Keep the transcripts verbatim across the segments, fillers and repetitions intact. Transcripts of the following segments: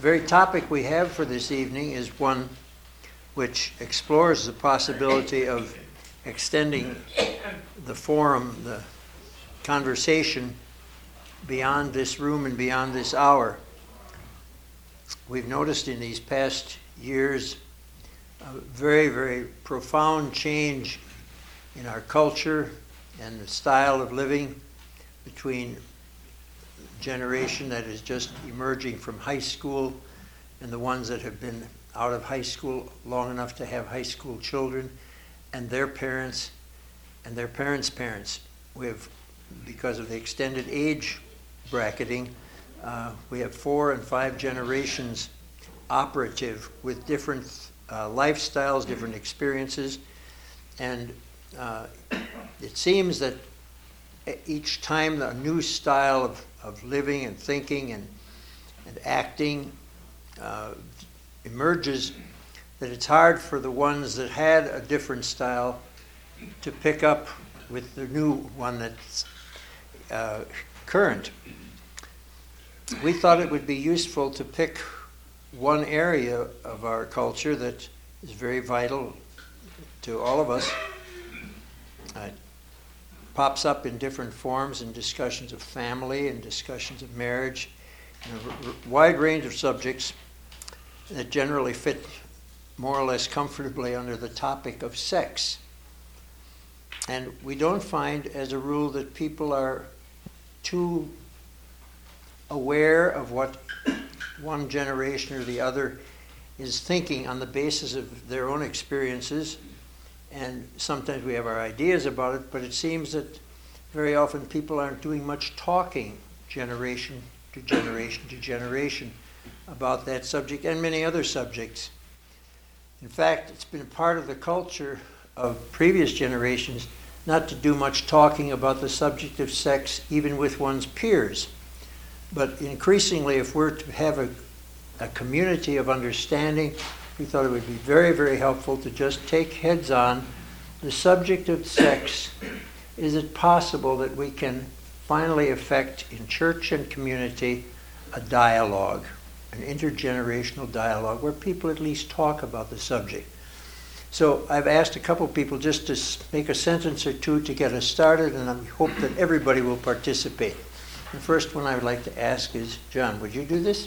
very topic we have for this evening is one which explores the possibility of extending the forum, the conversation, beyond this room and beyond this hour. We've noticed in these past years a very, very profound change in our culture and the style of living between generation that is just emerging from high school and the ones that have been out of high school long enough to have high school children, and their parents and their parents' parents. We have, because of the extended age bracketing, uh, we have four and five generations operative with different uh, lifestyles, different experiences, and uh, it seems that each time a new style of, of living and thinking and, and acting uh, emerges, that it's hard for the ones that had a different style to pick up with the new one that's uh, current. We thought it would be useful to pick one area of our culture that is very vital to all of us. Uh, pops up in different forms in discussions of family and discussions of marriage, and a r- wide range of subjects that generally fit more or less comfortably under the topic of sex. And we don't find, as a rule, that people are too aware of what one generation or the other is thinking on the basis of their own experiences. And sometimes we have our ideas about it, but it seems that very often people aren't doing much talking generation to generation to generation about that subject and many other subjects. In fact, it's been part of the culture of previous generations not to do much talking about the subject of sex, even with one's peers. But increasingly, if we're to have a, a community of understanding, we thought it would be very, very helpful to just take heads on the subject of sex. Is it possible that we can finally effect in church and community a dialogue, an intergenerational dialogue, where people at least talk about the subject? So I've asked a couple people just to make a sentence or two to get us started, and I hope that everybody will participate. The first one I would like to ask is, John, would you do this?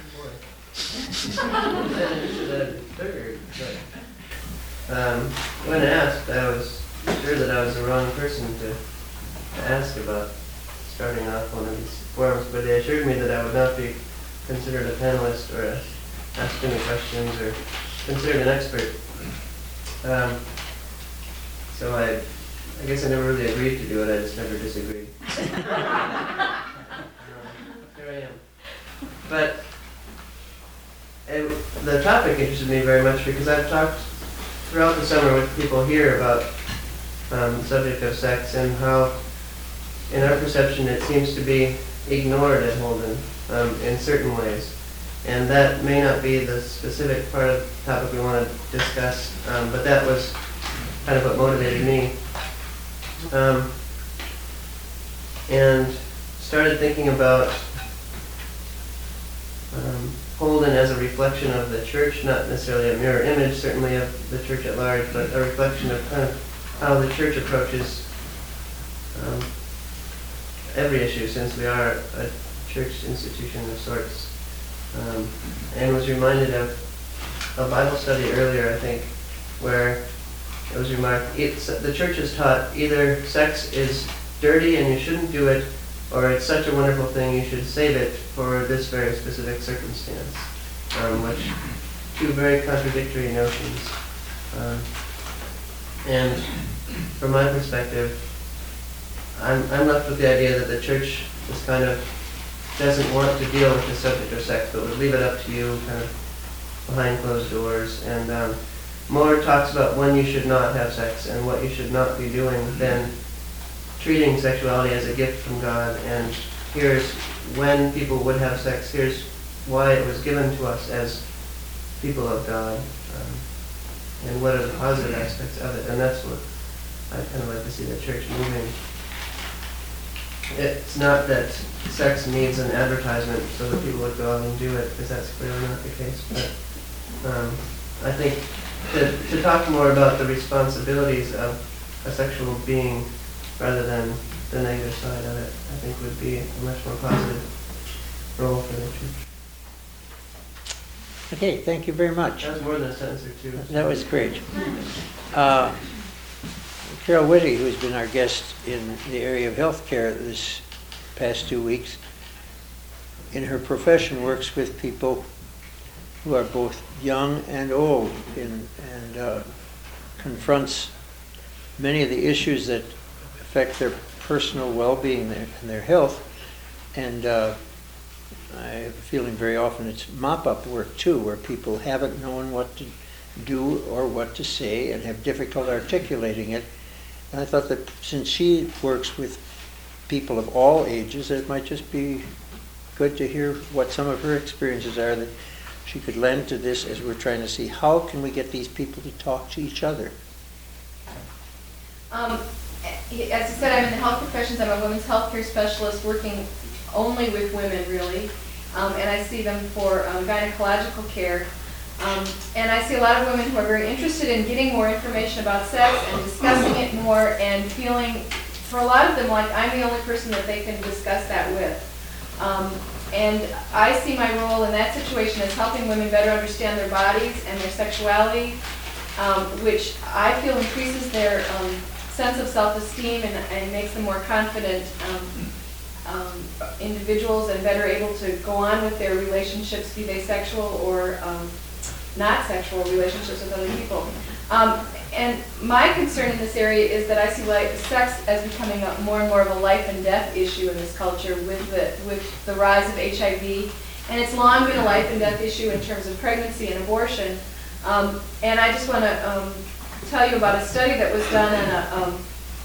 um, when asked, I was sure that I was the wrong person to, to ask about starting off one of these forums, but they assured me that I would not be considered a panelist or a, asked any questions or considered an expert. Um, so I, I guess I never really agreed to do it. I just never disagreed. um, here I am. But it, the topic interested me very much because I've talked throughout the summer with people here about um, the subject of sex and how, in our perception, it seems to be ignored at Holden um, in certain ways. And that may not be the specific part of the topic we want to discuss, um, but that was kind of what motivated me. Um, and started thinking about um, Holden as a reflection of the church, not necessarily a mirror image, certainly of the church at large, but a reflection of kind of how the church approaches um, every issue, since we are a church institution of sorts. Um, and was reminded of a Bible study earlier, I think, where it was remarked, it's, the church has taught either sex is dirty and you shouldn't do it, or it's such a wonderful thing you should save it for this very specific circumstance, um, which two very contradictory notions. Um, and from my perspective, I'm, I'm left with the idea that the church is kind of doesn't want to deal with the subject of sex, but would leave it up to you kind of behind closed doors, and um, more talks about when you should not have sex and what you should not be doing than treating sexuality as a gift from God, and here's when people would have sex, here's why it was given to us as people of God, um, and what are the positive aspects of it, and that's what I kind of like to see the church moving it's not that sex needs an advertisement so that people would go out and do it, because that's clearly not the case. But um, I think to, to talk more about the responsibilities of a sexual being rather than the negative side of it, I think would be a much more positive role for the church. Okay, thank you very much. That was more than a sentence or two. That was great. Uh, Carol Whitty, who's been our guest in the area of healthcare this past two weeks, in her profession works with people who are both young and old in, and uh, confronts many of the issues that affect their personal well-being and their health. And uh, I have a feeling very often it's mop-up work too, where people haven't known what to do or what to say and have difficulty articulating it. And I thought that since she works with people of all ages, it might just be good to hear what some of her experiences are that she could lend to this as we're trying to see how can we get these people to talk to each other. Um, as I said, I'm in the health professions. I'm a women's health care specialist working only with women, really. Um, and I see them for um, gynecological care. Um, and I see a lot of women who are very interested in getting more information about sex and discussing it more and feeling, for a lot of them, like I'm the only person that they can discuss that with. Um, and I see my role in that situation as helping women better understand their bodies and their sexuality, um, which I feel increases their um, sense of self-esteem and, and makes them more confident um, um, individuals and better able to go on with their relationships, be they sexual or um, not sexual relationships with other people. Um, and my concern in this area is that I see like sex as becoming a more and more of a life and death issue in this culture with the with the rise of H I V, and it's long been a life and death issue in terms of pregnancy and abortion. Um, and I just want to um, tell you about a study that was done in a, um,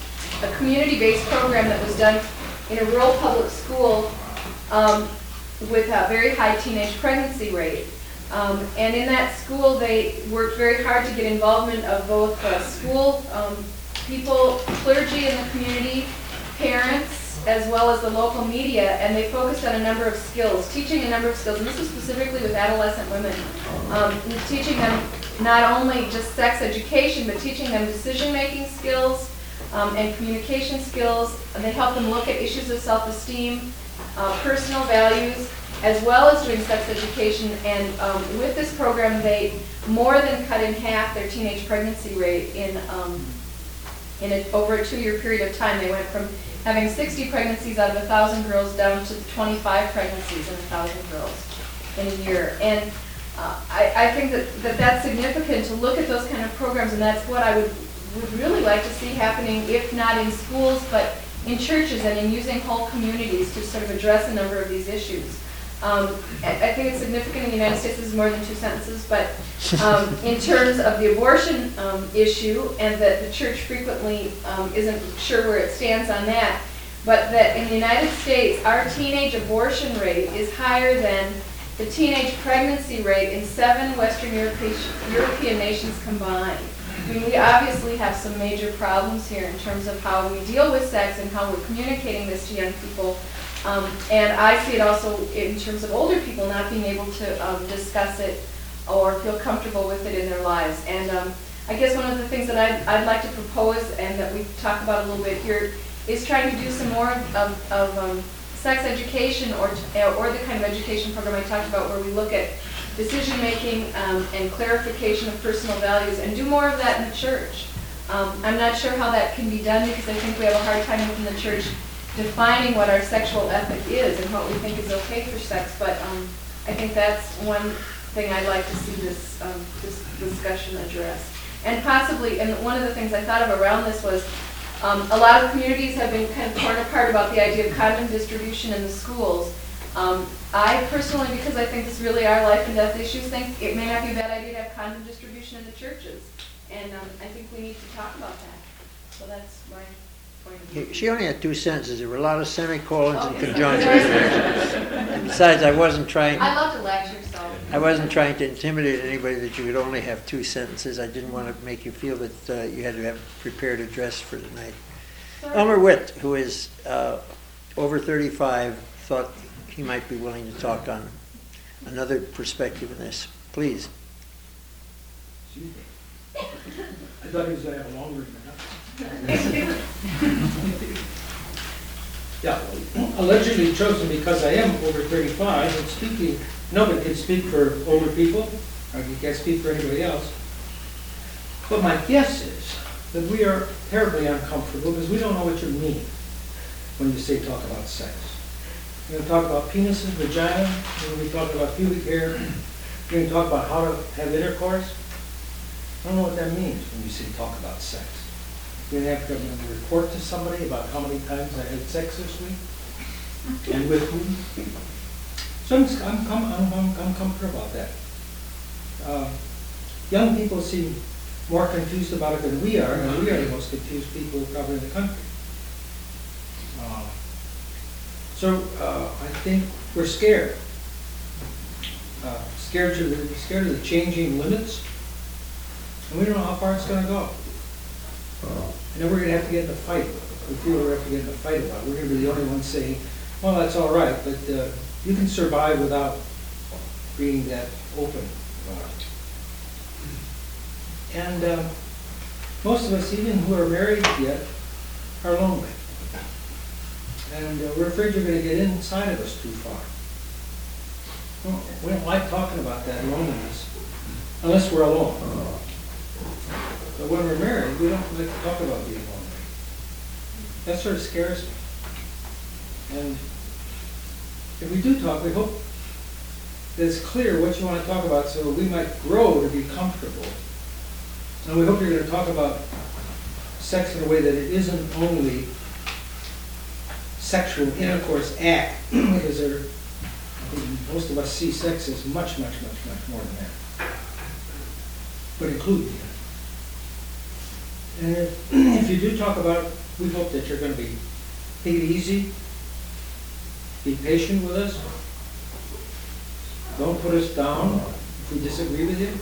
a community-based program that was done in a rural public school um, with a very high teenage pregnancy rate. Um, and in that school, they worked very hard to get involvement of both uh, school um, people, clergy in the community, parents, as well as the local media, and they focused on a number of skills, teaching a number of skills, and this was specifically with adolescent women, um, teaching them not only just sex education, but teaching them decision-making skills um, and communication skills. And they helped them look at issues of self-esteem, uh, personal values, as well as doing sex education. And um, with this program, they more than cut in half their teenage pregnancy rate in um, in a, over a two-year period of time. They went from having sixty pregnancies out of one thousand girls down to twenty-five pregnancies in one thousand girls in a year. And uh, I, I think that, that that's significant to look at those kind of programs, and that's what I would, would really like to see happening, if not in schools, but in churches and in using whole communities to sort of address a number of these issues. Um, I, I think it's significant in the United States. This is more than two sentences, but um, in terms of the abortion um, issue, and that the church frequently um, isn't sure where it stands on that, but that in the United States, our teenage abortion rate is higher than the teenage pregnancy rate in seven Western European, European nations combined. I mean, we obviously have some major problems here in terms of how we deal with sex and how we're communicating this to young people. Um, and I see it also in terms of older people not being able to um, discuss it or feel comfortable with it in their lives. And um, I guess one of the things that I'd, I'd like to propose, and that we talk about a little bit here, is trying to do some more of, of um, sex education, or, or the kind of education program I talked about, where we look at decision-making um, and clarification of personal values, and do more of that in the church. Um, I'm not sure how that can be done, because I think we have a hard time within the church defining what our sexual ethic is and what we think is okay for sex, but um, I think that's one thing I'd like to see this, um, this discussion address. And possibly, and one of the things I thought of around this was, um, a lot of communities have been kind of torn apart about the idea of condom distribution in the schools. Um, I personally, because I think this really are life and death issues, think it may not be a bad idea to have condom distribution in the churches. And um, I think we need to talk about that. So that's my point of view. She only had two sentences. There were a lot of semicolons and Okay. conjunctions. And besides, I wasn't trying. I love to lecture, so. I wasn't trying to intimidate anybody that you would only have two sentences. I didn't want to make you feel that uh, you had to have a prepared address for tonight. Sorry. Elmer Witt, who is uh, over thirty-five thought he might be willing to talk on another perspective in this. Please. Excuse me. I thought he was gonna have a longer than Yeah, allegedly chosen because I am over thirty-five, and speaking, nobody can speak for older people, or you can't speak for anybody else. But my guess is that we are terribly uncomfortable because we don't know what you mean when you say talk about sex. You're gonna talk about penises, vagina, when we talk about pubic hair, you're gonna talk about how to have intercourse. I don't know what that means when you say talk about sex. You're gonna have to give a report to somebody about how many times I had sex this week and with whom. So I'm, I'm, I'm, I'm, I'm comfortable about that. Uh, young people seem more confused about it than we are, and we are the most confused people probably in the country. Uh, so uh, I think we're scared. Uh, scared, to the, scared of the changing limits, and we don't know how far it's going to go. And then we're going to have to get in a fight. We feel we have to get in a fight about it. We're going to be the only ones saying, well, that's all right, but uh, you can survive without being that open about it. And um, most of us, even who are married yet, are lonely. And uh, we're afraid you're going to get inside of us too far. Well, we don't like talking about that loneliness unless we're alone. But when we're married, we don't like to talk about being lonely. That sort of scares me. And if we do talk, we hope that it's clear what you want to talk about so we might grow to be comfortable. And we hope you're going to talk about sex in a way that it isn't only sexual intercourse act, because there, I think most of us see sex as much, much, much, much more than that. But include it. And if, if you do talk about it, we hope that you're going to be, take it easy, be patient with us, don't put us down if we disagree with you.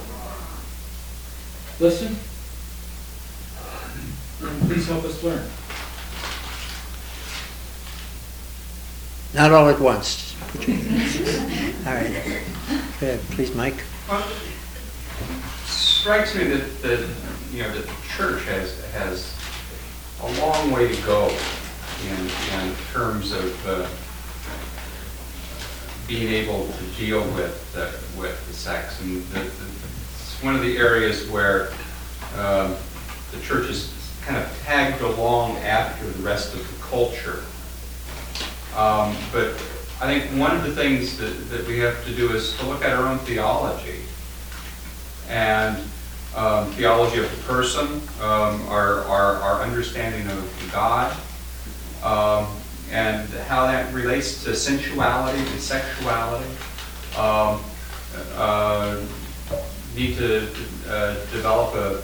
Listen, and please help us learn. Not all at once. Put your- All right. Go ahead, please, Mike. Well, it strikes me that, that, you know, the church has, has a long way to go in, in terms of uh, being able to deal with, uh, with the sex. And the, the, it's one of the areas where um, the church is kind of tagged along after the rest of the culture. Um, but I think one of the things that, that we have to do is to look at our own theology. And um, theology of the person, um, our, our, our understanding of God, um, and how that relates to sensuality and sexuality. Um, uh, need to uh, develop a,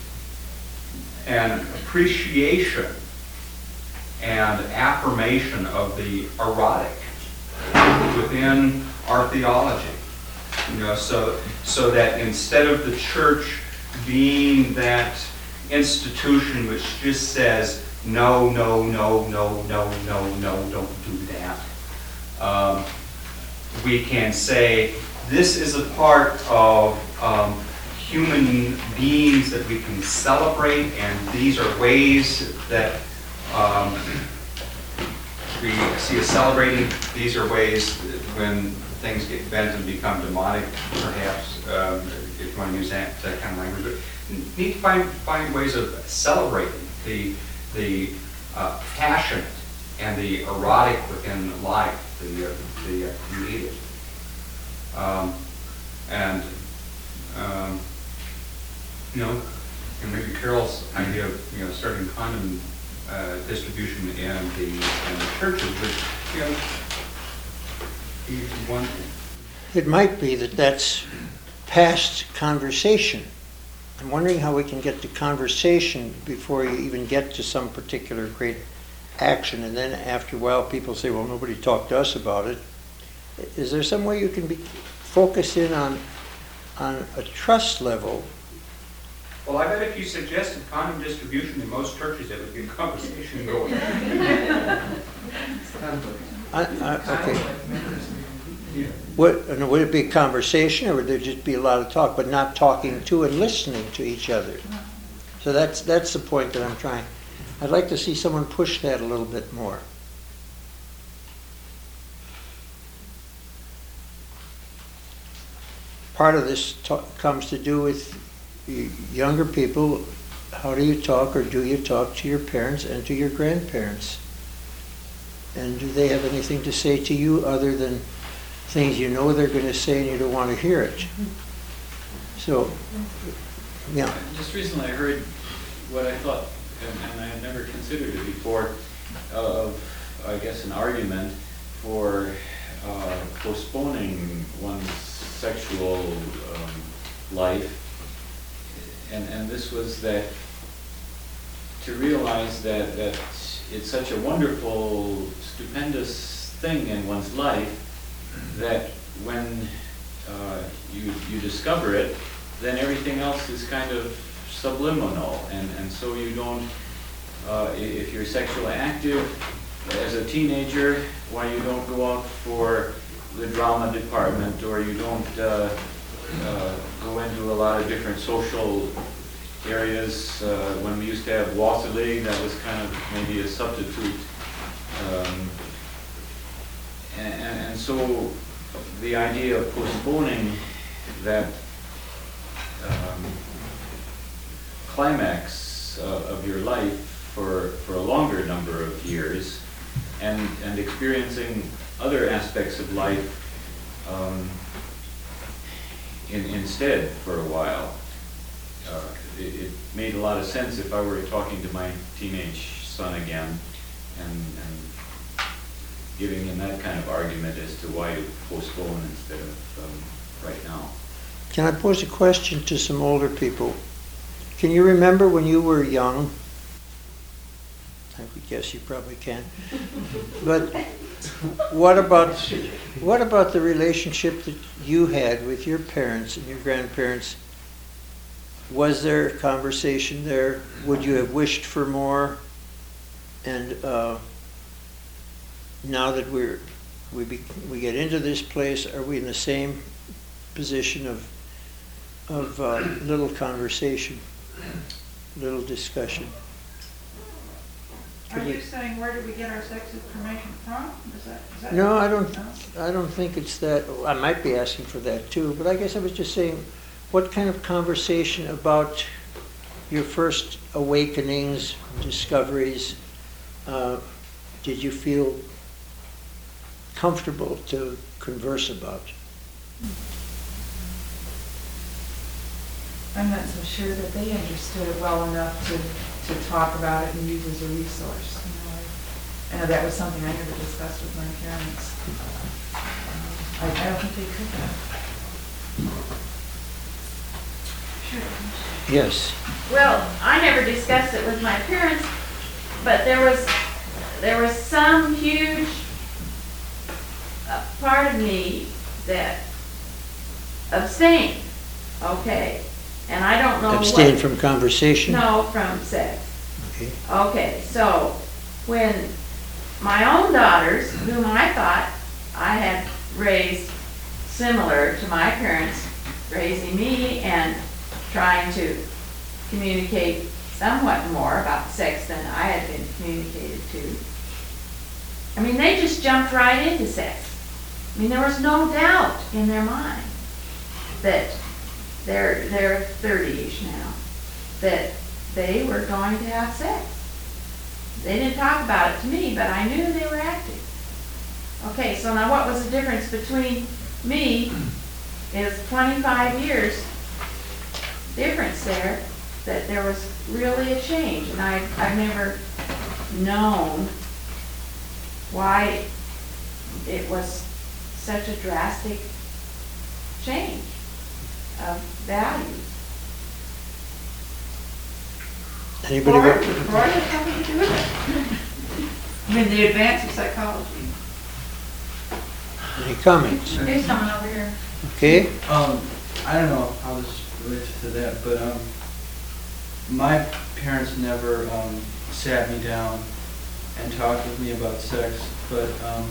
an appreciation and affirmation of the erotic within our theology. You know, so so that instead of the church being that institution which just says no, no, no, no, no, no, no, don't do that, um, we can say this is a part of um, human beings that we can celebrate, and these are ways that um, we see us celebrating. These are ways when things get bent and become demonic, perhaps, um, if you want to use that, that kind of language. But you need to find, find ways of celebrating the, the uh, passion and the erotic within life, the, uh, the uh, creative. Um, and, um, you know, and maybe Carol's idea of, you know, starting condom uh, distribution in the, in the churches, which, you know, one. It might be that that's past conversation. I'm wondering how we can get to conversation before you even get to some particular great action, and then after a while people say, well, nobody talked to us about it. Is there some way you can be focused in on on a trust level? Well, I bet if you suggested condom distribution in most churches, it would get conversation going. I, I, okay. Would, and would it be a conversation, or would there just be a lot of talk, but not talking to and listening to each other? So that's, that's the point that I'm trying. I'd like to see someone push that a little bit more. Part of this ta- comes to do with y- younger people. How do you talk, or do you talk to your parents and to your grandparents? And do they have anything to say to you other than things you know they're going to say and you don't want to hear it? So, yeah. Just recently I heard what I thought, and, and I had never considered it before, of, I guess, an argument for uh, postponing one's sexual um, life. And, and this was that to realize that, that it's such a wonderful, stupendous thing in one's life that when uh, you, you discover it, then everything else is kind of subliminal. And, and so you don't, uh, i- if you're sexually active as a teenager, why you don't go out for the drama department, or you don't uh, uh, go into a lot of different social areas. Uh, when we used to have Walter League, that was kind of maybe a substitute. Um, and, and, and so the idea of postponing that um, climax uh, of your life for, for a longer number of years, and, and experiencing other aspects of life um, in, instead for a while. Uh, it, it made a lot of sense if I were talking to my teenage son again and, and giving him that kind of argument as to why to postpone instead of um, right now. Can I pose a question to some older people? Can you remember when you were young? I would guess you probably can. But what about what about the relationship that you had with your parents and your grandparents? Was there a conversation there? Would you have wished for more? And uh, now that we're we be, we get into this place, are we in the same position of of uh, little conversation, little discussion? Are you saying where did we get our sex information from? Is that, is that? No, I don't. No? I don't think it's that. I might be asking for that too, but I guess I was just saying, what kind of conversation about your first awakenings, discoveries, uh, did you feel comfortable to converse about? I'm not so sure that they understood it well enough to, to talk about it and use as a resource. You know, I, I know that was something I never discussed with my parents. Um, I, I don't think they could have. Sure. Yes. Well, I never discussed it with my parents, but there was, there was some huge uh, part of me that abstained, okay? And I don't know what. Abstain from conversation? No, from sex. Okay. Okay, so when my own daughters, whom I thought I had raised similar to my parents raising me and trying to communicate somewhat more about sex than I had been communicated to. I mean, they just jumped right into sex. I mean, there was no doubt in their mind that they're, they're thirty-ish now, that they were going to have sex. They didn't talk about it to me, but I knew they were active. Okay, so now what was the difference between me is twenty-five years difference there, that there was really a change, and I, I've never known why it was such a drastic change of values. Anybody Freud, got? Freud had something to do with it. I mean, the advance of psychology. Any comments? He's coming over here. Okay. Um, I don't know how this relates to that, but um, my parents never um, sat me down and talked with me about sex, but um,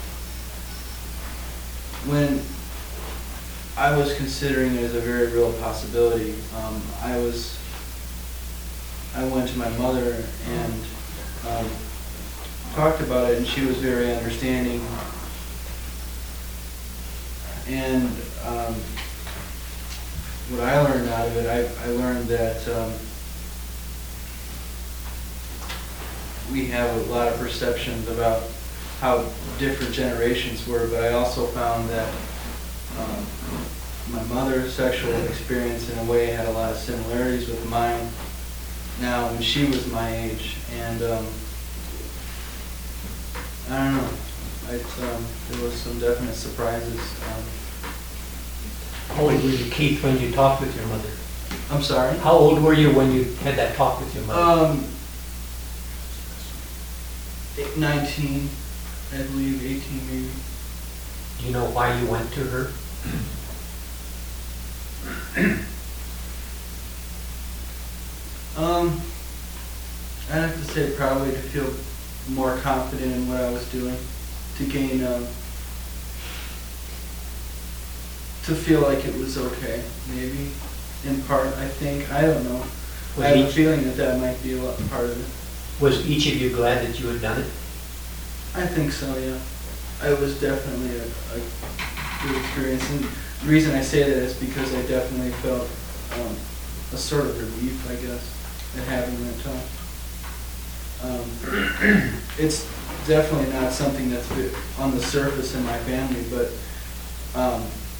when I was considering it as a very real possibility, um, I was, I went to my mother and um, talked about it, and she was very understanding. And um, what I learned out of it, I, I learned that um, we have a lot of perceptions about how different generations were, but I also found that um, my mother's sexual experience in a way had a lot of similarities with mine now when she was my age. And um, I don't know, it, um, there was some definite surprises. Um, How old were you, Keith, when you talked with your mother? I'm sorry? How old were you when you had that talk with your mother? Um, eight- nineteen, I believe, eighteen maybe. Do you know why you went to her? Um, I'd have to say probably to feel more confident in what I was doing, to gain, um, to feel like it was okay, maybe, in part, I think, I don't know. I Was have a each, feeling that that might be a lot part of it. was each of you glad that you had done it? I think so, yeah. It was definitely a, a good experience, and the reason I say that is because I definitely felt um, a sort of relief, I guess, at having that talk. Um, it's definitely not something that's been on the surface in my family, but um,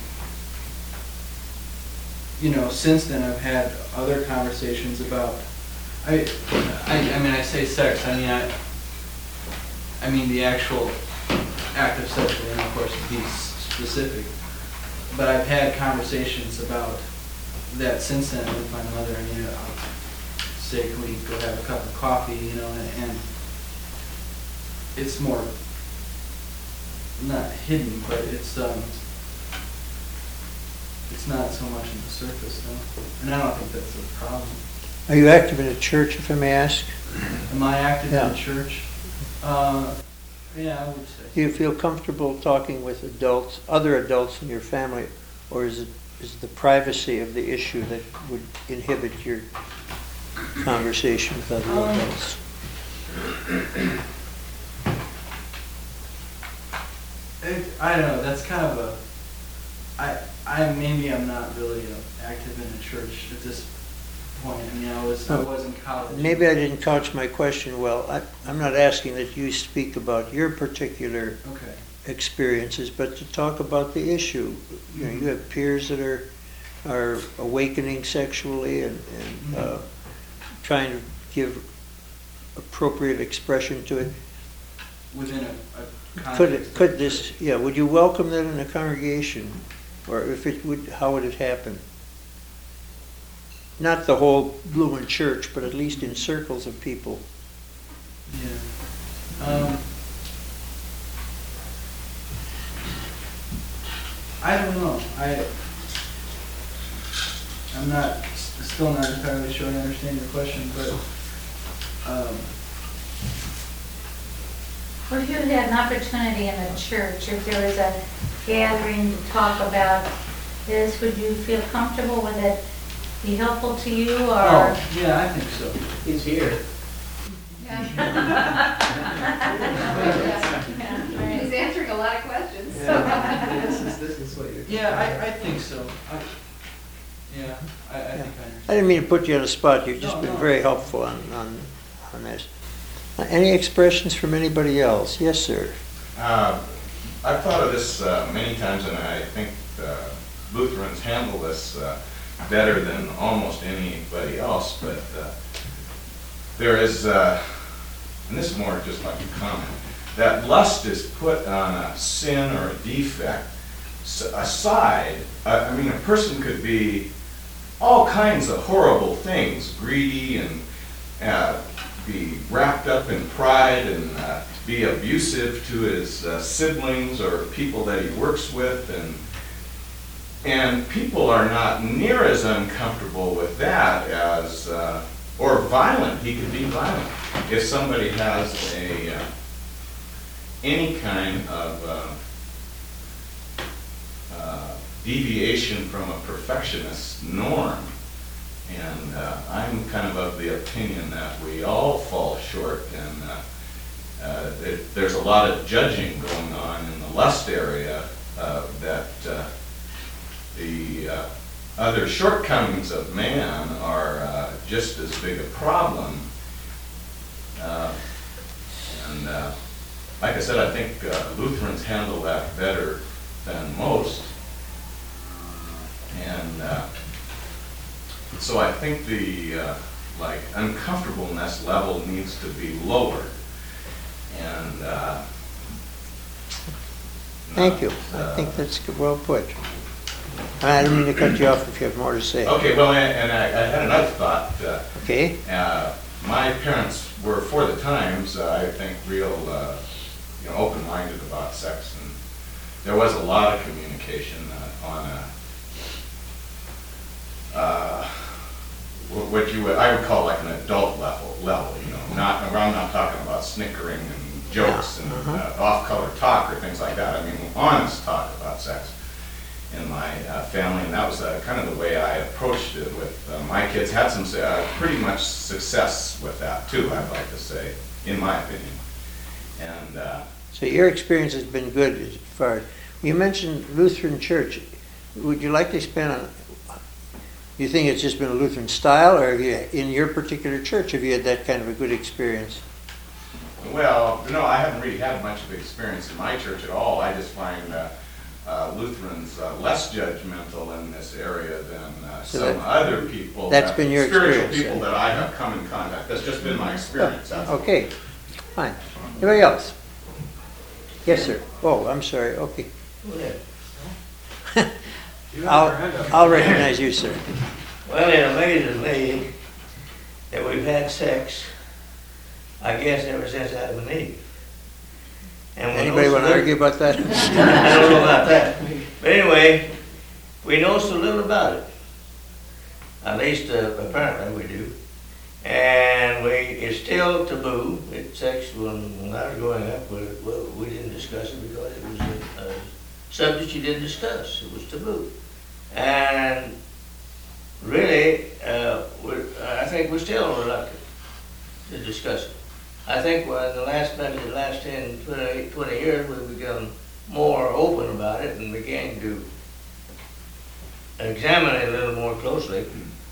you know, since then I've had other conversations about. I, I, I mean, I say sex. I mean, I. I mean the actual act of sexual intercourse, to be s- specific. But I've had conversations about that since then with my mother, and you know, I'll say, can we go have a cup of coffee, you know, and, and it's more, not hidden, but it's, um, it's not so much on the surface, though. And I don't think that's a problem. Are you active in a church, if I may ask? Am I active Yeah. in the church? Uh, yeah, I would say. Do you feel comfortable talking with adults, other adults in your family, or is it is the privacy of the issue that would inhibit your conversation with other Um, adults? It, I don't know, that's kind of a, I, I, maybe I'm not really uh, active in a church at this point. I mean, I was, I was in college. Maybe I didn't couch my question well. I, I'm not asking that you speak about your particular Okay. experiences, but to talk about the issue. You know, you have peers that are are awakening sexually and, and uh, trying to give appropriate expression to it. Within a, a context. Could it, of could the this, church. yeah, would you welcome that in a congregation? Or if it would, how would it happen? Not the whole Lumen Church, but at least in circles of people. Yeah. Um, I don't know. I, I'm not, s- still not entirely sure I understand your question, but, um, Well, if you had an opportunity in a church, if there was a gathering to talk about this, would you feel comfortable with it? Be helpful to you, or? oh, yeah, I think so. He's here. He's answering a lot of questions. This is, this is what you're. Yeah, I, I think so. I, yeah, I, I think I understand. I didn't mean to put you on the spot. You've just No, been no. very helpful on, on, on this. Uh, Any expressions from anybody else? Yes, sir. Uh, I've thought of this uh, many times, and I think uh, Lutherans handle this uh, better than almost anybody else, but uh, there is, uh, and this is more just like a comment, that lust is put on a sin or a defect s- aside. uh, I mean, a person could be all kinds of horrible things, greedy and uh, be wrapped up in pride and uh, be abusive to his uh, siblings or people that he works with, and and people are not near as uncomfortable with that as, uh, or violent. He could be violent. if somebody has a, uh, any kind of uh, uh, deviation from a perfectionist norm, and uh, I'm kind of of the opinion that we all fall short, and uh, uh, there- there's a lot of judging going on in the lust area uh, that uh, the uh, other shortcomings of man are uh, just as big a problem. Uh, And uh, like I said, I think uh, Lutherans handle that better than most. And uh, so I think the uh, like uncomfortableness level needs to be lowered. And uh, Thank you. I uh, think that's good- well put. I don't mean to cut you off if you have more to say. Okay, well, and and I I had another thought. uh, Okay? Uh, My parents were, for the times, uh, I think, real, uh, you know, open-minded about sex, and there was a lot of communication uh, on a, uh, wh- what you would, I would call like an adult level, level, you know, not, I'm not talking about snickering and jokes and uh, off-color talk or things like that. I mean, honest talk about sex in my uh, family, and that was uh, kind of the way I approached it with uh, my kids. Had some uh, pretty much success with that too, I'd like to say, in my opinion. And uh, So your experience has been good as far as, you mentioned Lutheran Church. Would you like to expand on, do you think it's just been a Lutheran style, or have you, in your particular church, have you had that kind of a good experience? well, no, I haven't really had much of experience in my church at all. I just find uh, uh, Lutherans uh, less judgmental in this area than uh, So some that- other people. that's that- been your spiritual experience, people then? that I have come in contact. That's just been my experience. That's all. Okay, fine. Anybody else? Yes, sir. Oh, I'm sorry, okay. I'll, I'll recognize you, sir. Well, it amazes me that we've had sex, I guess, ever since Adam and Eve. And we know Anybody so want to little- argue about that? I don't know about that. But anyway, we know so little about it. At least uh, apparently we do. And we, it's still taboo. It, sex, when, when I was growing up, we, well, we didn't discuss it because it was a, a subject you didn't discuss. It was taboo. And really, uh, we're, I think we're still reluctant to discuss it. I think well, in the last, maybe the last ten, twenty, twenty years, we've become more open about it and began to examine it a little more closely.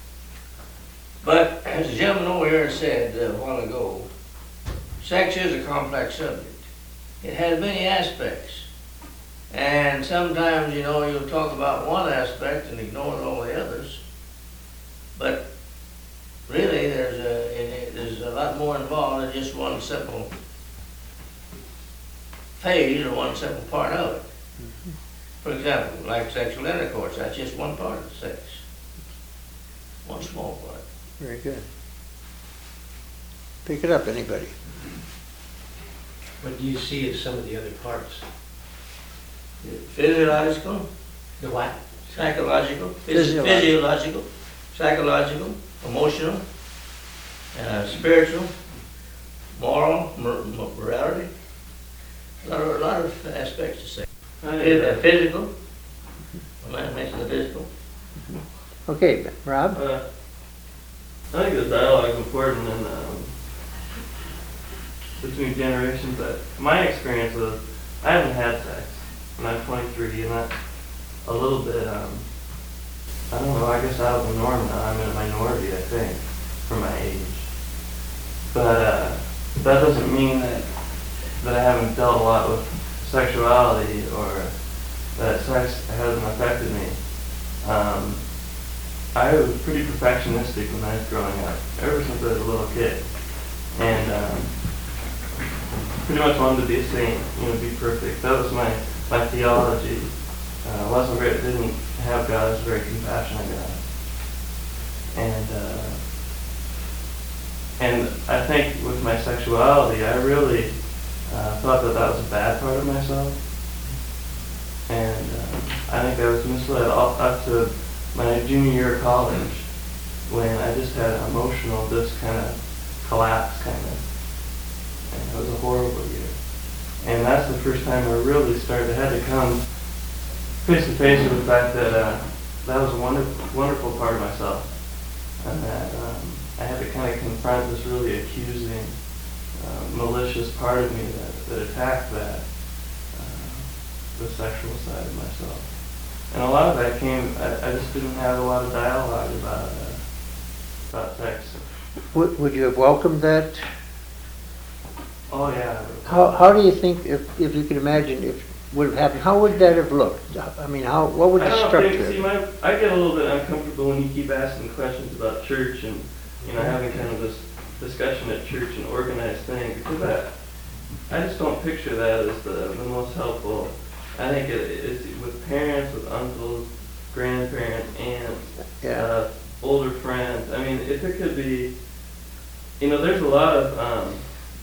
But as the gentleman over here said a while ago, sex is a complex subject. It has many aspects. And sometimes, you know, you'll talk about one aspect and ignore all the others. But really, there's a, it- there's a lot more involved than just one simple phase or one simple part of it. For example, like sexual intercourse, that's just one part of sex. One small part. Very good. Pick it up, anybody. What do you see as some of the other parts? Physiological, The what? psychological, phys- Physiological. physiological, psychological, emotional, uh, spiritual, moral, mor- mor- morality. A lot of, a lot of aspects to say. Phys- uh, Physical, I mentioned the physical. Okay, Rob? Uh, I think the dialogue is important in, um, between generations, but my experience was, I haven't had sex, and I'm twenty-three, and that's a little bit, um, I don't know, I guess out of the norm now, I'm in a minority, I think, for my age. But, uh, that doesn't mean that, that I haven't dealt a lot with sexuality, or that sex hasn't affected me. Um, I was pretty perfectionistic when I was growing up, ever since I was a little kid. And um, pretty much wanted to be a saint, you know, be perfect. That was my, my theology. Uh, wasn't very, didn't have God as a very compassionate God. And uh, and I think with my sexuality, I really uh, thought that that was a bad part of myself. And uh, I think I was misled all up to my junior year of college, when I just had an emotional, just kind of collapse, kind of. and it was a horrible year. And that's the first time I really started, I had to come face to face with the fact that uh, that was a wonderful, wonderful part of myself. And that um, I had to kind of confront this really accusing, uh, malicious part of me that, that attacked that, uh, the sexual side of myself. And a lot of that came, I, I just didn't have a lot of dialogue about, uh, about sex. Would, would you have welcomed that? Oh, yeah. How, how do you think, if, if you could imagine, if would have happened, how would that have looked? I mean, how, what would I the don't structure think, see, my, I get a little bit uncomfortable when you keep asking questions about church and, you know, having kind of this discussion at church and organized thing, because I, I just don't picture that as the, the most helpful. I think it is with parents, with uncles, grandparents, aunts, Yeah. uh, older friends. I mean, if it could be, you know, there's a lot of um,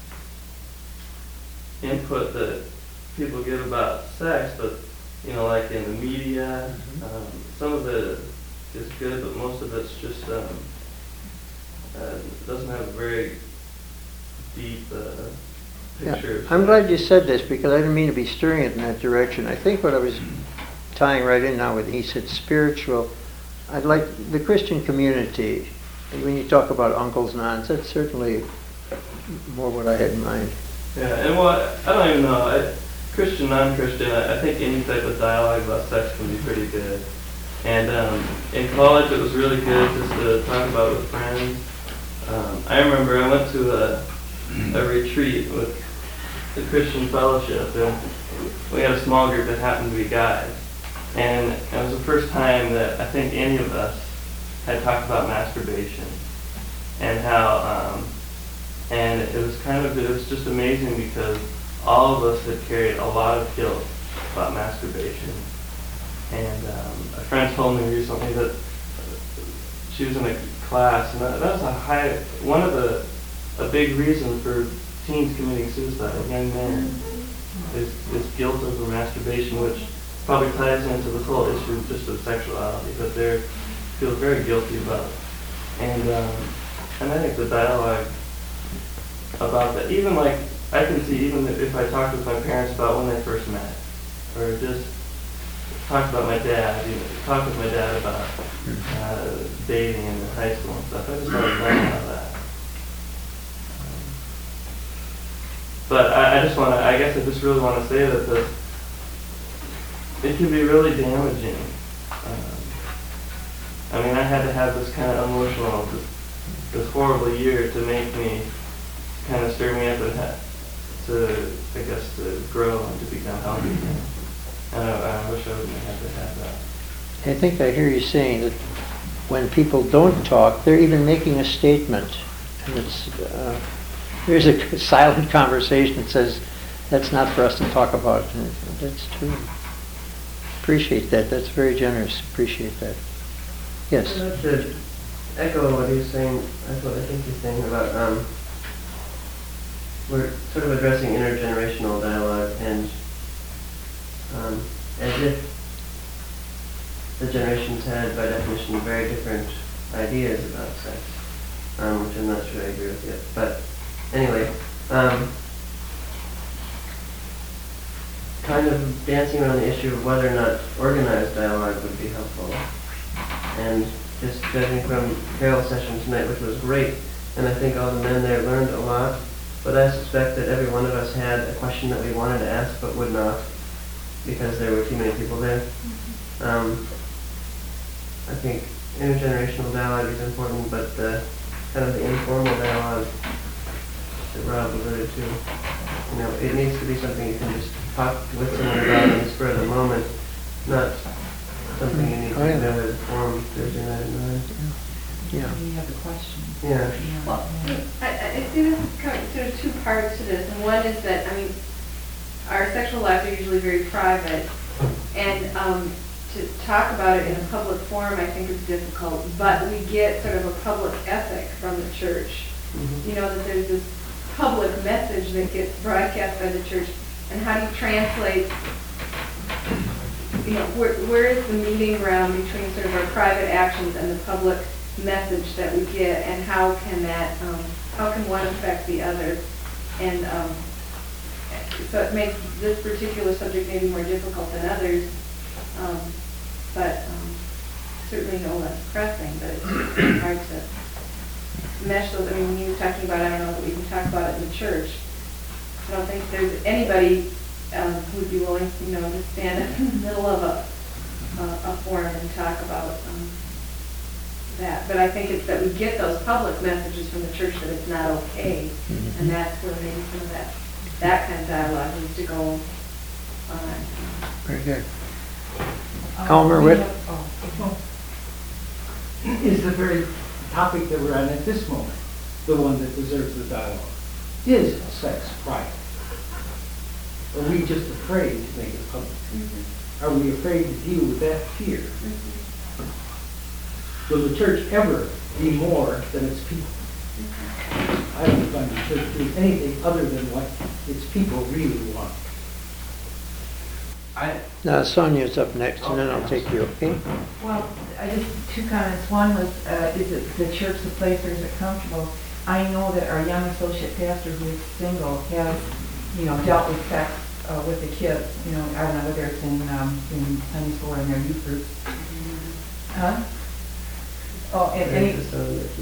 input that people give about sex, but, you know, like in the media, um, some of it is good, but most of it's just, um, uh, doesn't have a very deep uh, Yeah. picture. of I'm sex. glad you said this, because I didn't mean to be steering it in that direction. I think what I was tying right in now with, he said spiritual, I'd like, the Christian community, and when you talk about uncles and aunts, that's certainly more what I had in mind. Yeah, and well, I don't even know. I, Christian, non-Christian, I, I think any type of dialogue about sex can be pretty good. And um, in college, it was really good just to talk about it with friends. Um, I remember I went to a, a retreat with the Christian Fellowship, and we had a small group that happened to be guys. And it was the first time that I think any of us had talked about masturbation and how, um, and it was kind of, it was just amazing because all of us had carried a lot of guilt about masturbation. And um, a friend told me recently that she was in a class, and that, that was a high, one of the, a big reason for teens committing suicide, young men, is, is guilt over masturbation, which probably ties into this whole issue just of sexuality, but they feel very guilty about it. And, um, and I think the dialogue about that, even like, I can see even if I talked with my parents about when they first met, or just talked about my dad, you know, talked with my dad about uh, dating in high school and stuff, I just started learning about that. But I, I just want to, I guess I just really want to say that the, it can be really damaging. Um, I mean, I had to have this kind of emotional, this, this horrible year to make me, kind of stir me up and ha- to, I guess, to grow and to become healthy again. And I, I wish I wouldn't have to have that. I think I hear you saying that when people don't talk, they're even making a statement. And it's, uh, there's a silent conversation that says, that's not for us to talk about. And that's true. Appreciate that. That's very generous. Appreciate that. Yes. I'd like to echo what he was saying, that's what I think he's saying about, um, we're sort of addressing intergenerational dialogue, and um, as if the generations had, by definition, very different ideas about sex, um, which I'm not sure I agree with yet. But anyway, um, kind of dancing around the issue of whether or not organized dialogue would be helpful. And just judging from Carol's session tonight, which was great, and I think all the men there learned a lot, but I suspect that every one of us had a question that we wanted to ask but would not, because there were too many people there. Um, I think intergenerational dialogue is important, but the kind of the informal dialogue that Rob alluded to, you know, it needs to be something you can just talk with someone about in the spur of the moment, not something you need to Oh, yeah. know as form Thursday night at nine. Yeah. You have the question. Yeah. Well, I, I I see this coming, sort of two parts to this, and one is that, I mean, our sexual lives are usually very private, and um, to talk about it in a public forum, I think is difficult, but we get sort of a public ethic from the church. Mhm. You know, that there's this public message that gets broadcast by the church, and how do you translate, you know, where, where is the meeting ground between sort of our private actions and the public message that we get, and how can that, um, how can one affect the other? And um, so it makes this particular subject maybe more difficult than others, um, but um, certainly no less pressing, but it's hard to mesh those. I mean, when you were talking about, I don't know that we can talk about it in the church. I don't think there's anybody um, who would be willing, you know, to stand in the middle of a, a, a forum and talk about um, that. But I think it's that we get those public messages from the church that it's not okay, Mm-hmm. and that's where maybe some of that, that kind of dialogue needs to go on. Very good. Um, Elmer we Witt? have- oh, Is the very topic that we're on at this moment, the one that deserves the dialogue? Is sex private? Are we just afraid to make it public? Are we afraid to deal with that fear? Will the church ever be more than its people? I don't find the church doing anything other than what its people really want. I, Now Sonia's up next, and then I'll take you, okay? Well, I just, two comments. One was, uh, is it the church the place or is it comfortable? I know that our young associate pastor who is single has, you know, dealt with sex uh, with the kids. You know, I don't know whether it's in, um, in Sunday school or in their youth group. Huh? Oh, and, and he,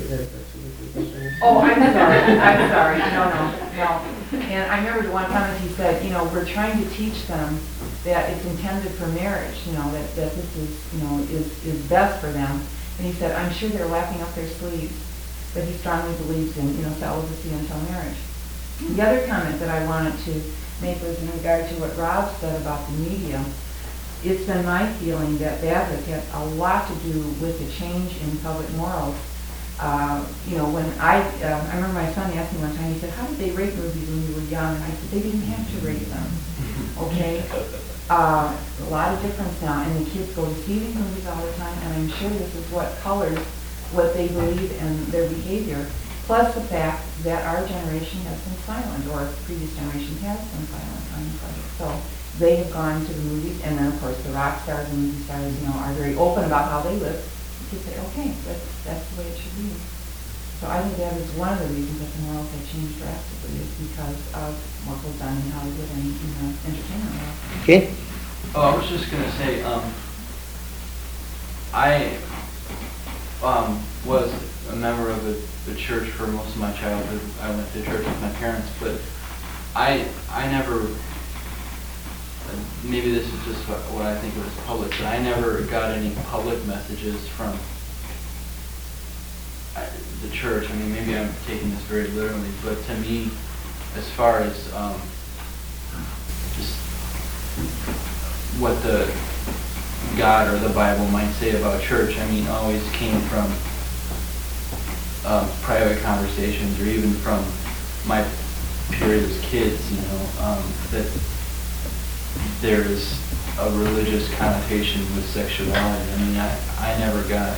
oh, I'm sorry, I'm sorry, no, no, no. And I remember the one comment he said, you know, we're trying to teach them that it's intended for marriage, you know, that, that this is, you know, is, is best for them. And he said, I'm sure they're laughing up their sleeves, but he strongly believes in, you know, celibacy until marriage. The other comment that I wanted to make was in regard to what Rob said about the media. It's been my feeling that that has had a lot to do with the change in public morals. Uh, you know, when I, uh, I remember my son asked me one time, he said, how did they rate movies when you were young? And I said, they didn't have to rate them, okay? Uh, a lot of difference now, and the kids go to see these movies all the time, and I'm sure this is what colors what they believe and their behavior, plus the fact that our generation has been silent, or previous generation has been silent on the subject. So they have gone to the movies, and then of course the rock stars and movie stars, you know, are very open about how they live. You say, okay, that's, that's the way it should be. So I think that is one of the reasons that the morals have changed drastically, is because of what goes on in Hollywood and, you know, entertainment world. Okay? oh, I was just gonna say, um, I, um, was a member of the, the church for most of my childhood. I went to church with my parents, but I, I never, maybe this is just what, what I think of as public, but I never got any public messages from uh, the church. I mean, maybe I'm taking this very literally, but to me, as far as um, just what the God or the Bible might say about church, I mean, always came from um, private conversations, or even from my period as kids, you know, um, that there's a religious connotation with sexuality. I mean, I, I never got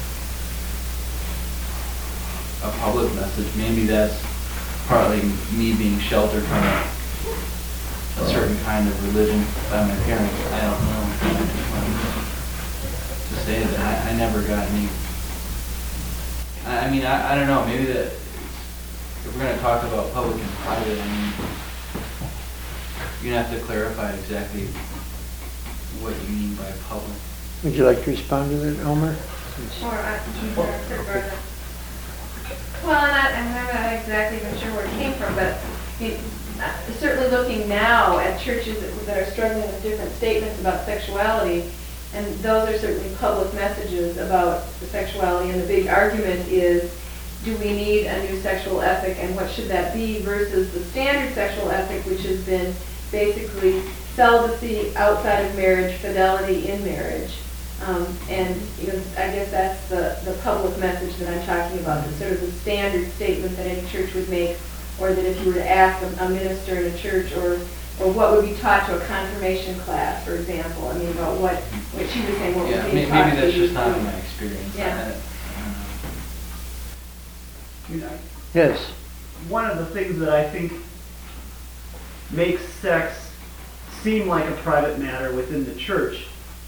a public message. Maybe that's partly me being sheltered from a, a certain kind of religion by my parents. I don't know. I just wanted to say that I, I never got any. I, I mean, I, I don't know. Maybe that if we're going to talk about public and private, I mean, you're going to have to clarify exactly what you mean by public. Would you like to respond to that, Elmer? Sure, I, okay. Well, and I, and I'm not exactly even sure where it came from, but it, uh, certainly looking now at churches that, that are struggling with different statements about sexuality, and those are certainly public messages about the sexuality, and the big argument is, do we need a new sexual ethic, and what should that be, versus the standard sexual ethic, which has been basically celibacy outside of marriage, fidelity in marriage. Um, and you know, I guess that's the, the public message that I'm talking about, the sort of the standard statement that any church would make, or that if you were to ask a, a minister in a church, or or what would be taught to a confirmation class, for example. I mean, about what, what she was saying, what Yeah, was may- being taught. maybe that's to just you. not in my experience. Yeah. I- I don't know. Yes. One of the things that I think makes sex seem like a private matter within the church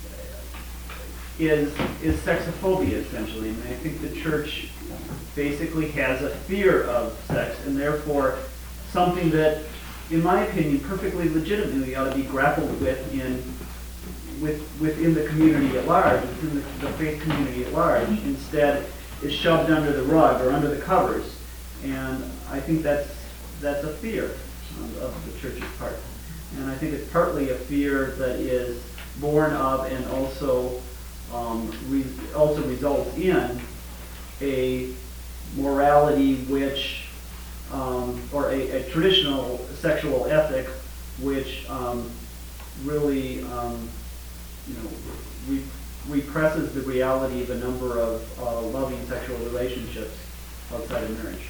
is is sexophobia, essentially. And I think the church basically has a fear of sex, and therefore something that, in my opinion, perfectly legitimately ought to be grappled with in, with, within the community at large, within the, the faith community at large. Instead, is shoved under the rug or under the covers. And I think that's, that's a fear of, of the church's part. And I think it's partly a fear that is born of and also, um, re also results in a morality which, um, or a, a traditional sexual ethic which um, really, um, you know, re represses the reality of a number of uh, loving sexual relationships outside of marriage.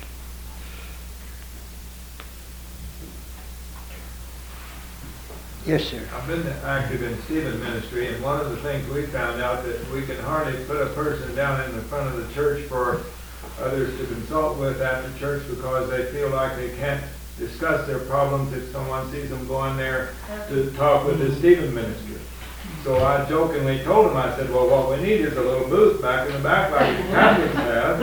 Yes, sir. I've been active in Stephen ministry, and one of the things we found out that we can hardly put a person down in the front of the church for others to consult with after church because they feel like they can't discuss their problems if someone sees them going there to talk with the Stephen ministry. So I jokingly told him, I said, well, what we need is a little booth back in the back like the Catholics have.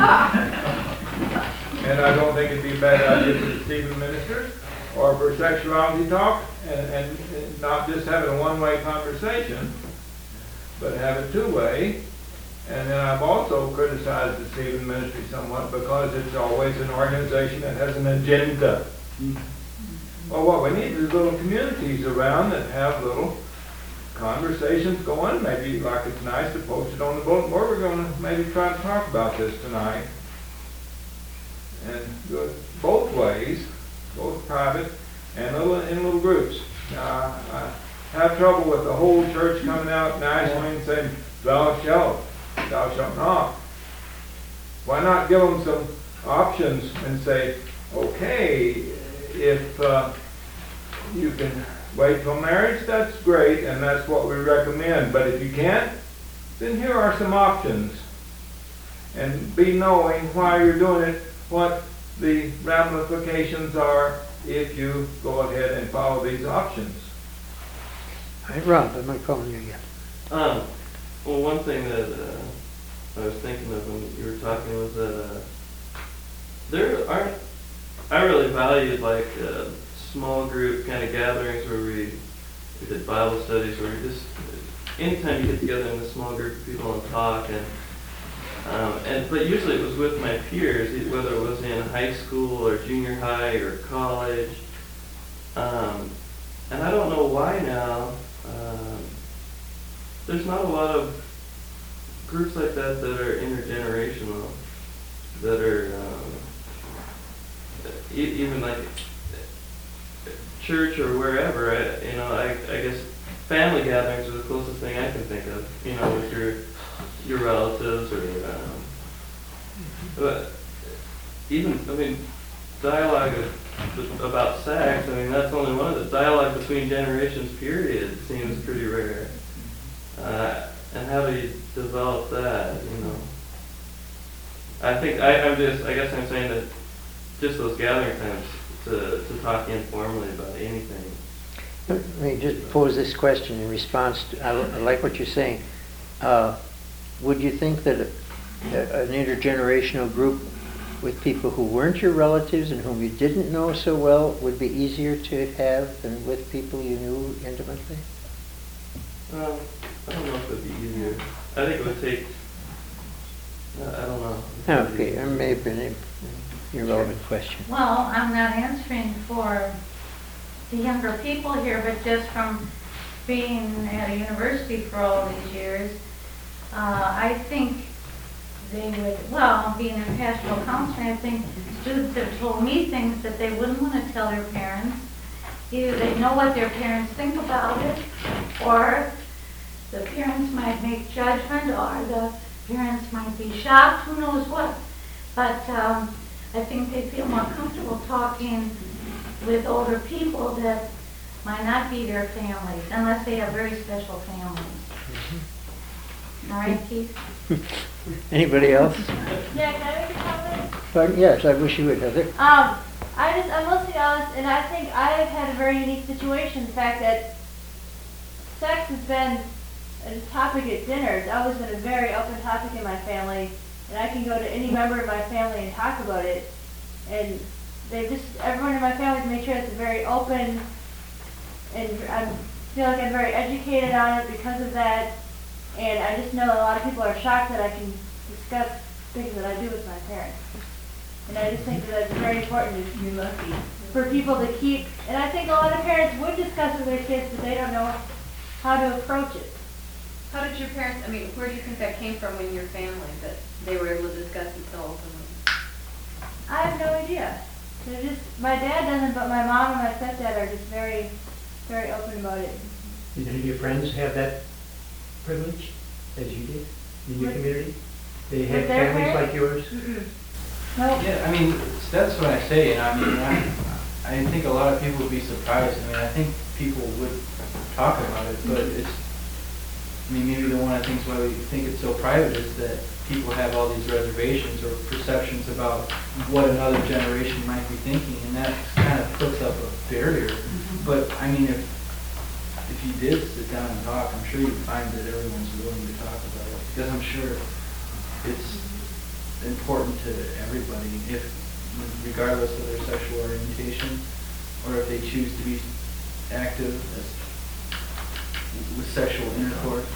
And I don't think it'd be a bad idea for the Stephen ministers or for sexuality talk, and, and, and not just having a one-way conversation, but have it two-way. And then I've also criticized the Stephen ministry somewhat because it's always an organization that has an agenda. Well, what we need is little communities around that have little conversations going. Maybe like it's nice to post it on the bulletin board. We're going to maybe try to talk about this tonight. And do it both ways, both private and little in little groups. Now, I have trouble with the whole church coming out nationally and saying, thou shalt, thou shalt not. Why not give them some options and say, okay, if uh, you can wait till marriage, that's great, and that's what we recommend. But if you can't, then here are some options. And be knowing why you're doing it, what the ramifications are if you go ahead and follow these options. All right, Rob, am I calling you again? Um, well, one thing that uh, I was thinking of when you were talking was that uh, there aren't, I really valued like uh, small group kind of gatherings where we, we did Bible studies, where we just, anytime you get together in a small group of people and talk, and Um, and but usually it was with my peers, whether it was in high school or junior high or college. Um, and I don't know why now. Um, there's not a lot of groups like that that are intergenerational, that are um, e even like church or wherever. I, you know, I, I guess family gatherings are the closest thing I can think of. You know, with your your relatives or um, but even I mean dialogue of, about sex, I mean that's only one of the dialogue between generations period seems pretty rare. Uh, and how do you develop that, you know? I think I, I'm just I guess I'm saying that just those gathering times to, to talk informally about anything. Let me just pose this question in response to, I, I like what you're saying. Uh, Would you think that a, a, an intergenerational group with people who weren't your relatives and whom you didn't know so well would be easier to have than with people you knew intimately? Um, I don't know if it would be easier. I think it would take, I don't know. Okay, that may have been an irrelevant question. Well, I'm not answering for the younger people here, but just from being at a university for all these years, Uh, I think they would, well, being a pastoral counselor, I think students have told me things that they wouldn't want to tell their parents. Either they know what their parents think about it, or the parents might make judgment, or the parents might be shocked, who knows what. But um, I think they feel more comfortable talking with older people that might not be their families, unless they have very special families. Mm-hmm. All right, Keith? Anybody else? Yeah, can I make a comment? Pardon? Yes, I wish you would, Heather. Um, I just, I'm mostly honest, and I think I have had a very unique situation. The fact that sex has been a topic at dinners. It's always been a very open topic in my family, and I can go to any member of my family and talk about it. And they just, everyone in my family's made sure it's very open, and I feel like I'm very educated on it because of that. And I just know a lot of people are shocked that I can discuss things that I do with my parents. And I just think that it's very important to be lucky for people to keep, and I think a lot of parents would discuss with their kids, but they don't know how to approach it. How did your parents, I mean, where do you think that came from in your family, that they were able to discuss it so openly? I have no idea. They're just, my dad doesn't, but my mom and my stepdad are just very, very open about it. Did any of your friends have that privilege, as you did, in your With- community? They had with their families like parents? yours? Mm-mm. Nope. Yeah, I mean, that's what I say, and I mean, I, I think a lot of people would be surprised. I mean, I think people would talk about it, but it's, I mean, maybe the one of the things why we think it's so private is that people have all these reservations or perceptions about what another generation might be thinking, and that kind of puts up a barrier. But, I mean, if, if you did sit down and talk, I'm sure you'd find that everyone's willing to talk about it, because I'm sure it's important to everybody, if regardless of their sexual orientation, or if they choose to be active as, with sexual intercourse.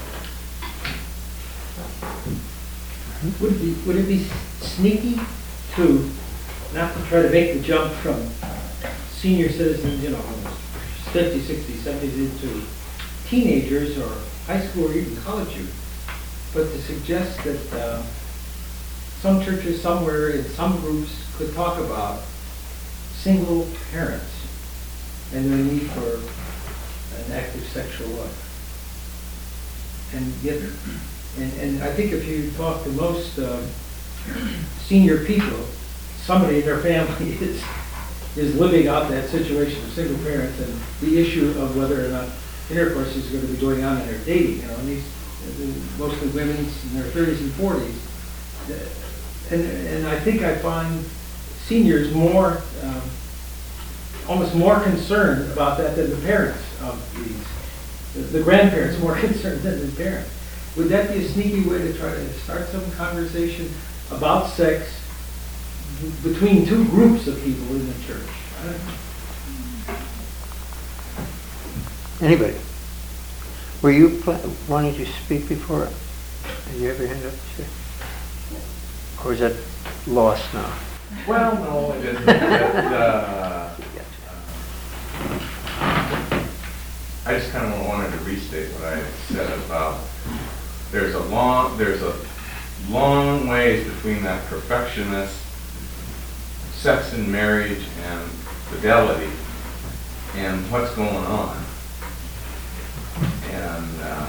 Would it be, would it be sneaky to, not to try to make the jump from senior citizens, you know, fifty, sixty, seventies into teenagers or high school or even college youth, but to suggest that uh, some churches somewhere in some groups could talk about single parents and their need for an active sexual life. And yet, and, and I think if you talk to most uh, senior people, somebody in their family is is living out that situation of single parents and the issue of whether or not intercourse is going to be going on in their dating. You know, and these mostly women in their thirties and forties. And, and I think I find seniors more, um, almost more concerned about that than the parents of these, the, the grandparents more concerned than the parents. Would that be a sneaky way to try to start some conversation about sex b- between two groups of people in the church? I don't know. Anybody? Were you pla- wanting to speak before? Did you have your hand up? Sure. Or is that lost now? Well, no, it isn't. But, uh, I just kind of wanted to restate what I said about there's a long there's a long ways between that perfectionist sex and marriage and fidelity and what's going on. And uh,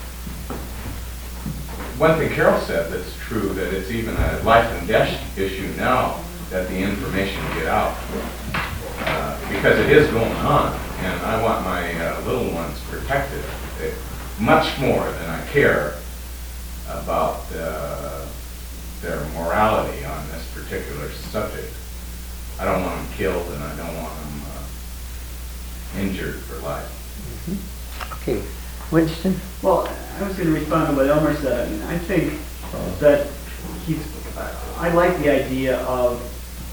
one thing Carol said that's true, that it's even a life and death issue now that the information get out, uh, because it is going on, and I want my uh, little ones protected eh, much more than I care about uh, their morality on this particular subject. I don't want them killed, and I don't want them uh, injured for life. Mm-hmm. Okay. Winston? Well, I was going to respond to what Elmer said. I mean, I think that he's, I like the idea of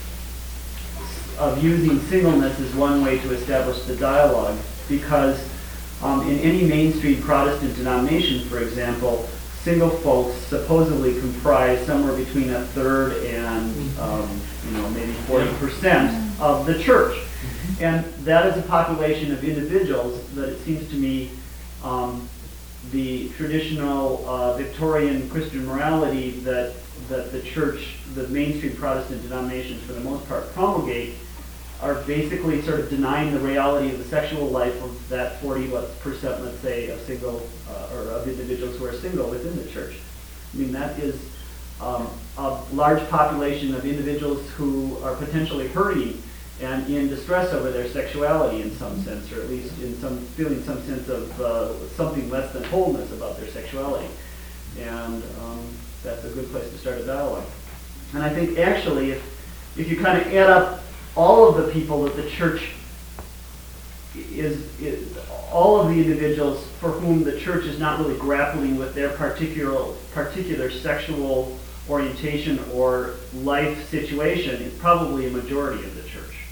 of using singleness as one way to establish the dialogue, because um, in any mainstream Protestant denomination, for example, single folks supposedly comprise somewhere between a third and um, you know maybe forty percent of the church, and that is a population of individuals that it seems to me um, the traditional uh, Victorian Christian morality that that the church, the mainstream Protestant denominations for the most part promulgate, are basically sort of denying the reality of the sexual life of that forty percent, let's say, of single uh, or of individuals who are single within the church. I mean, that is um, a large population of individuals who are potentially hurting and in distress over their sexuality in some sense, or at least in some feeling some sense of uh, something less than wholeness about their sexuality. And um, that's a good place to start a dialogue. And I think actually, if if you kind of add up all of the people that the church is, is, all of the individuals for whom the church is not really grappling with their particular particular sexual orientation or life situation, is probably a majority of the church.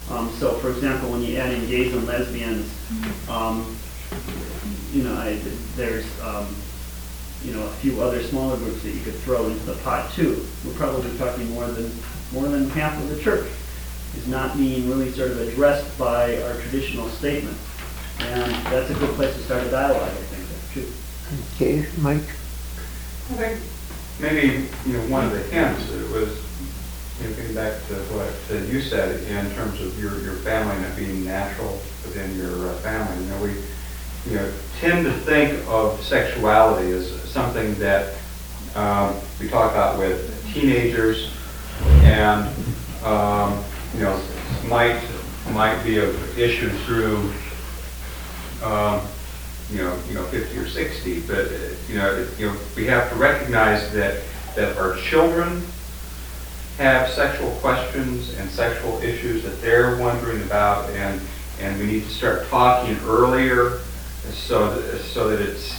Um, so for example, when you add in gays and lesbians, um, you know, I, there's, um, you know, a few other smaller groups that you could throw into the pot too. We're probably talking more than, more than half of the church is not being really sort of addressed by our traditional statement. And that's a good place to start a dialogue, I think, too. Okay, Mike? I think maybe, you know, one of the hints it was, you know, getting back to what uh, you said in terms of your, your family and it being natural within your uh, family. You know, we, you know, tend to think of sexuality as something that um, we talk about with teenagers and, um, you know, might might be an issue through, um, you know, you know, fifty or sixty. But uh, you know, you know, we have to recognize that that our children have sexual questions and sexual issues that they're wondering about, and and we need to start talking earlier, so that, so that it's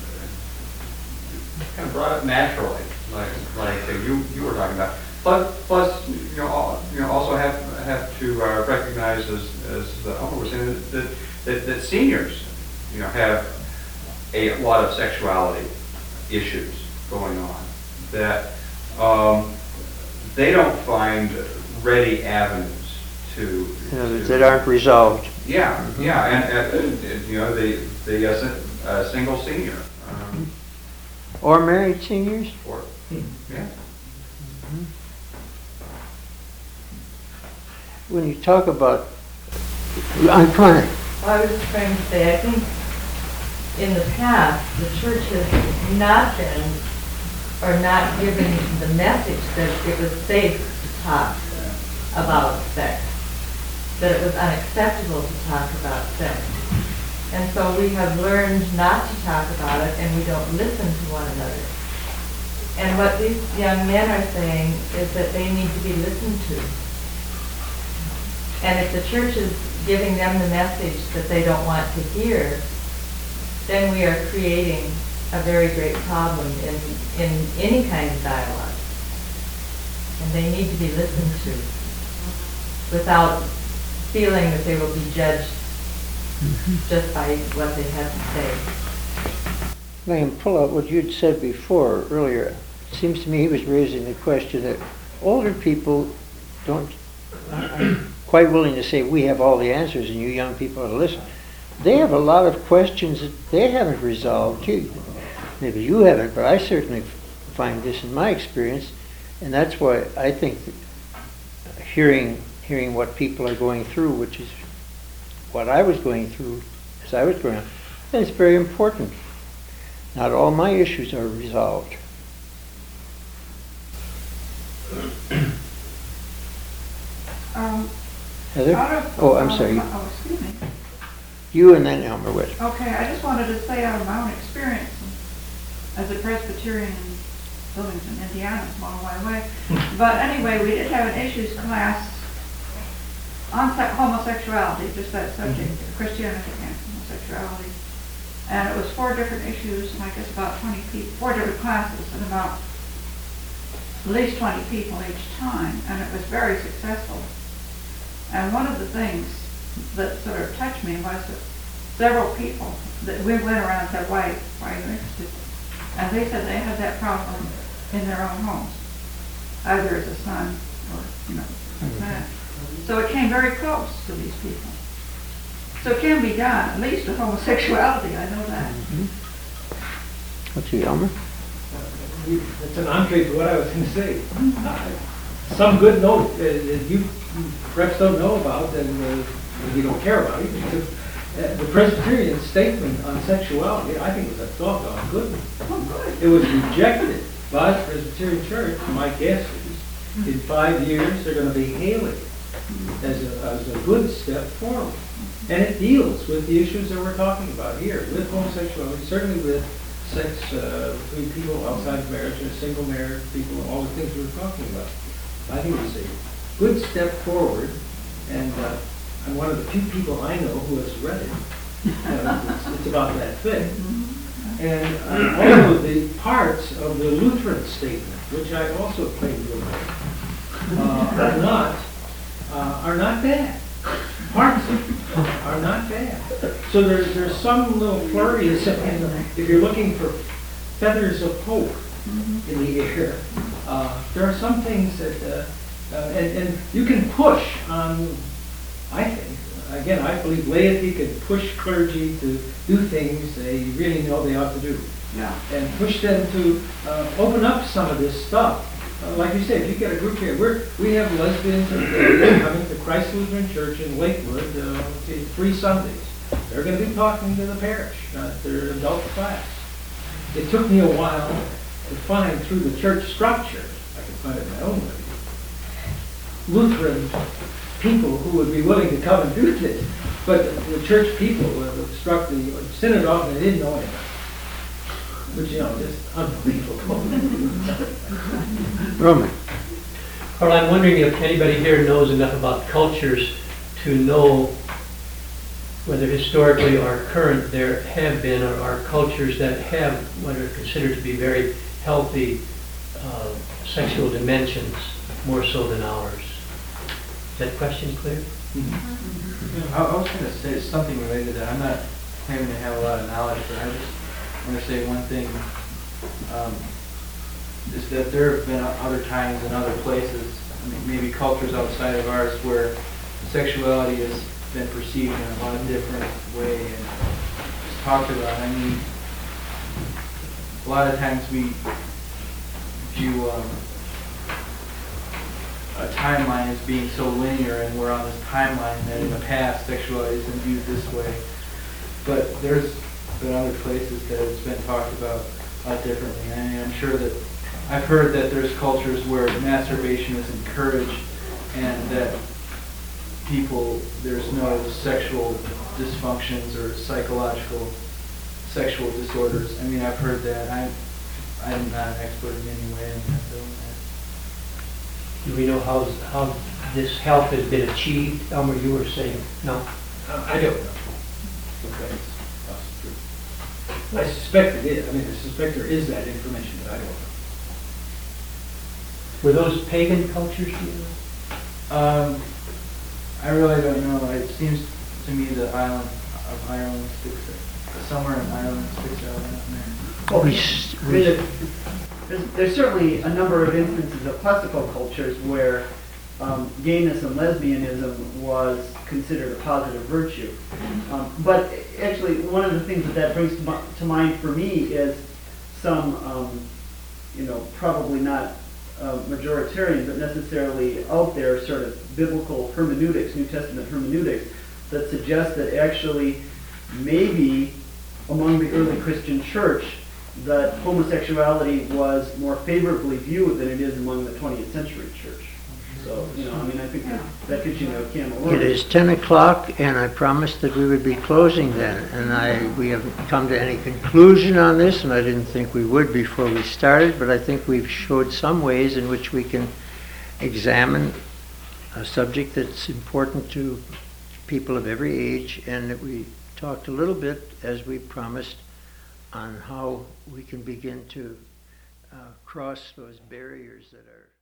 kind of brought up naturally, like like you you were talking about. Plus, plus you know, all, you know, also have have to uh, recognize, as as the Elmer was saying, that, that that seniors, you know, have a lot of sexuality issues going on that um, they don't find ready avenues to. You know, to that aren't resolved. Yeah, yeah, and, and, and you know, the the uh, uh, single senior. Um, Or married seniors? or yeah. When you talk about, I'm trying to, Well, I was just trying to say, I think in the past, the church has not been, or not given the message that it was safe to talk about sex, that it was unacceptable to talk about sex. And so we have learned not to talk about it, and we don't listen to one another. And what these young men are saying is that they need to be listened to. And if the church is giving them the message that they don't want to hear, then we are creating a very great problem in, in any kind of dialogue. And they need to be listened to without feeling that they will be judged just by what they have to say. I can pull out what you'd said before, earlier. It seems to me he was raising the question that older people don't, aren't quite willing to say, we have all the answers and you young people are to listen. They have a lot of questions that they haven't resolved too. Maybe you haven't, but I certainly find this in my experience, and that's why I think that hearing hearing what people are going through, which is what I was going through as I was growing up, and it's very important. Not all my issues are resolved. Um, Heather? out of- Oh, I'm sorry. Oh, excuse me. You and then Elmer Witt. Okay, I just wanted to say out of my own experience as a Presbyterian in Billington, Indiana, a long way away. But anyway, we did have an issues class on se- homosexuality, just that subject, Christianity and homosexuality. And it was four different issues, and I guess about twenty people, four different classes, and about at least twenty people each time, and it was very successful. And one of the things that sort of touched me was that several people, that we went around and said, why, why are you interested? And they said they had that problem in their own homes, either as a son or, you know, like that. So it came very close to these people. So it can be done, at least with homosexuality, I know that. What's you, Elmer? It's an entree to what I was going to say. Some good note uh, that you perhaps don't know about and uh, you don't care about it. Because, uh, the Presbyterian statement on sexuality, I think, was a doggone good one. Oh, good. It was rejected by the Presbyterian Church. My guess is, in five years, they're going to be hailing as a, as a good step forward. And it deals with the issues that we're talking about here, with homosexuality, certainly with sex uh, between people outside of marriage, and single married people, all the things we're talking about. I think it's a good step forward, and uh, I'm one of the few people I know who has read it. Uh, it's, it's about that thing. And uh, all of the parts of the Lutheran statement, which I also claim to have read, uh, are not uh, are not bad. Parts of them are not bad. So there's, there's some little flurries, and if you're looking for feathers of hope in the air, uh, there are some things that, uh, uh, and, and you can push on, I think, again, I believe laity can push clergy to do things they really know they ought to do. Yeah. And push them to uh, open up some of this stuff. Uh, like you said, if you get a group here, we're, we have lesbians and gays coming to Christ Lutheran Church in Lakewood uh, three Sundays. They're going to be talking to the parish, uh, their adult class. It took me a while to find through the church structure, I can find it my own way, Lutheran people who would be willing to come and do this. But the, the church people uh, struck the synod off and they didn't know anything. Which, you know, just unbelievable. Roman. Well, I'm wondering if anybody here knows enough about cultures to know whether historically or current there have been or are cultures that have what are considered to be very healthy uh, sexual dimensions, more so than ours. Is that question clear? I I was going to say something related to that. I'm not claiming to have a lot of knowledge, but I just want to say one thing. Um, is that there have been other times in other places, I mean, maybe cultures outside of ours, where sexuality has been perceived in a lot of different way and just talked about. I mean, a lot of times we view um, a timeline as being so linear, and we're on this timeline that in the past sexuality has been viewed this way. But there's been other places that it's been talked about a lot differently. I mean, I'm sure that I've heard that there's cultures where masturbation is encouraged and that people, there's no sexual dysfunctions or psychological sexual disorders. I mean, I've heard that. I'm, I'm not an expert in any way in that, though. Do we know how, how this health has been achieved? Elmer, you were saying, no? Uh, I don't know. Okay. I suspect it is. I mean, I suspect there is that information, but I don't know. Were those pagan cultures, do you know? Um, I really don't know. It seems to me the island of Ireland sticks out. Somewhere in Ireland sticks out in there. Well, I mean, there- there's, there's certainly a number of instances of classical cultures where um, gayness and lesbianism was considered a positive virtue. Um, but actually, one of the things that that brings to, mi- to mind for me is some, um, you know, probably not uh, majoritarian, but necessarily out there sort of biblical hermeneutics, New Testament hermeneutics, that suggest that actually maybe among the early Christian church that homosexuality was more favorably viewed than it is among the twentieth century church. So, you know, I mean, I think that, that gives you a can of worms. It is ten o'clock, and I promised that we would be closing then, and I, we haven't come to any conclusion on this, and I didn't think we would before we started, but I think we've showed some ways in which we can examine a subject that's important to people of every age, and that we talked a little bit, as we promised, on how we can begin to uh, cross those barriers that are